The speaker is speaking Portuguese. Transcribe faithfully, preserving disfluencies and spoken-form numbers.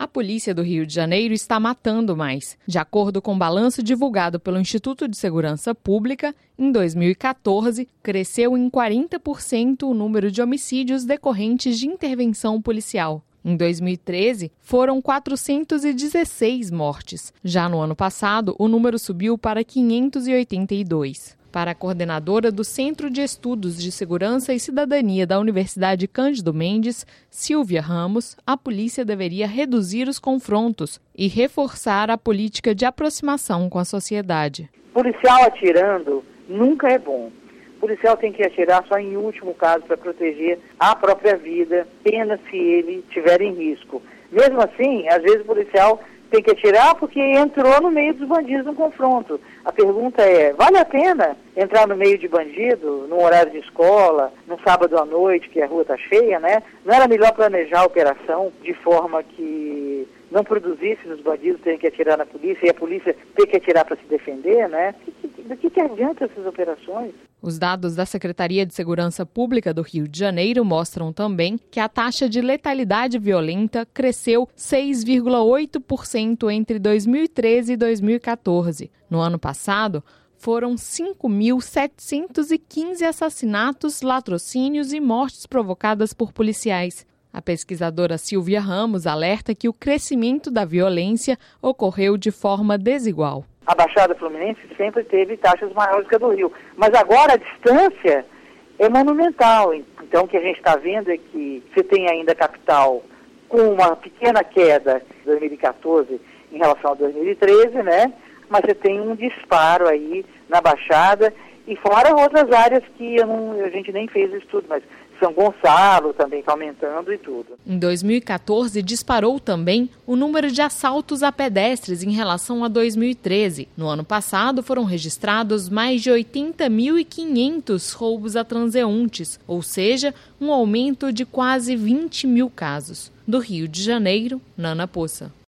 A polícia do Rio de Janeiro está matando mais. De acordo com o balanço divulgado pelo Instituto de Segurança Pública, em dois mil e quatorze, cresceu em quarenta por cento o número de homicídios decorrentes de intervenção policial. Em dois mil e treze, foram quatrocentas e dezesseis mortes. Já no ano passado, o número subiu para quinhentos e oitenta e dois. Para a coordenadora do Centro de Estudos de Segurança e Cidadania da Universidade Cândido Mendes, Silvia Ramos, a polícia deveria reduzir os confrontos e reforçar a política de aproximação com a sociedade. Policial atirando nunca é bom. O policial tem que atirar só em último caso para proteger a própria vida, apenas se ele estiver em risco. Mesmo assim, às vezes o policial tem que atirar porque entrou no meio dos bandidos no confronto. A pergunta é, vale a pena entrar no meio de bandido, num horário de escola, num sábado à noite, que a rua está cheia, né? Não era melhor planejar a operação de forma que não produzisse os bandidos terem que atirar na polícia e a polícia ter que atirar para se defender, né? Do que, que adianta essas operações? Os dados da Secretaria de Segurança Pública do Rio de Janeiro mostram também que a taxa de letalidade violenta cresceu seis vírgula oito por cento entre dois mil e treze e dois mil e quatorze. No ano passado, foram cinco mil setecentos e quinze assassinatos, latrocínios e mortes provocadas por policiais. A pesquisadora Silvia Ramos alerta que o crescimento da violência ocorreu de forma desigual. A Baixada Fluminense sempre teve taxas maiores que a do Rio, mas agora a distância é monumental. Então o que a gente está vendo é que você tem ainda a capital com uma pequena queda em dois mil e quatorze em relação a dois mil e treze, né? Mas você tem um disparo aí na Baixada e fora outras áreas que eu não, a gente nem fez o estudo, mas São Gonçalo também está aumentando e tudo. Em dois mil e quatorze, disparou também o número de assaltos a pedestres em relação a dois mil e treze. No ano passado, foram registrados mais de oitenta mil e quinhentos roubos a transeuntes, ou seja, um aumento de quase vinte mil casos. Do Rio de Janeiro, Nana Poça.